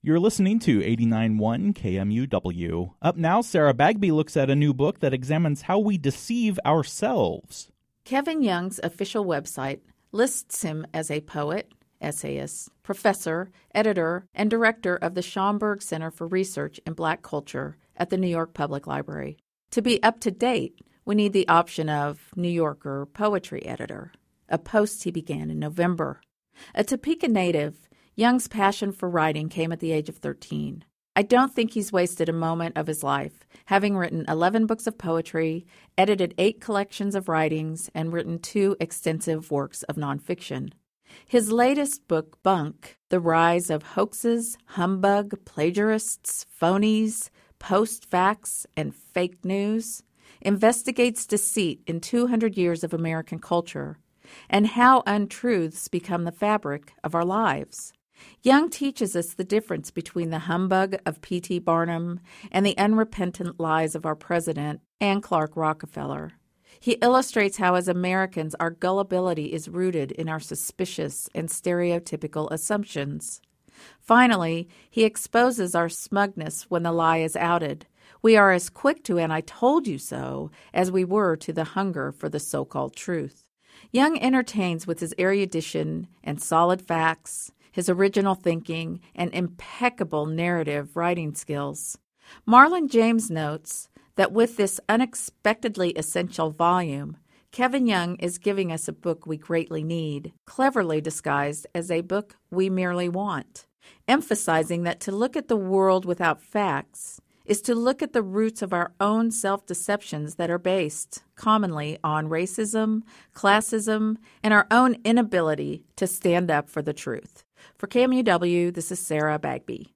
You're listening to 89.1 KMUW. Up now, Sarah Bagby looks at a new book that examines how we deceive ourselves. Kevin Young's official website lists him as a poet, essayist, professor, editor, and director of the Schomburg Center for Research in Black Culture at the New York Public Library. To be up to date, we need the option of New Yorker poetry editor, a post he began in November. A Topeka native, Young's passion for writing came at the age of 13. I don't think he's wasted a moment of his life, having written 11 books of poetry, edited 8 collections of writings, and written 2 extensive works of nonfiction. His latest book, Bunk, The Rise of Hoaxes, Humbug, Plagiarists, Phonies, Post-Facts, and Fake News, investigates deceit in 200 years of American culture and how untruths become the fabric of our lives. Young teaches us the difference between the humbug of P.T. Barnum and the unrepentant lies of our president and Clark Rockefeller. He illustrates how, as Americans, our gullibility is rooted in our suspicious and stereotypical assumptions. Finally, he exposes our smugness when the lie is outed. We are as quick to an "I told you so" as we were to the hunger for the so-called truth. Young entertains with his erudition and solid facts, his original thinking, and impeccable narrative writing skills. Marlon James notes that with this unexpectedly essential volume, Kevin Young is giving us a book we greatly need, cleverly disguised as a book we merely want, emphasizing that to look at the world without facts is to look at the roots of our own self-deceptions that are based commonly on racism, classism, and our own inability to stand up for the truth. For KMUW, this is Sarah Bagby.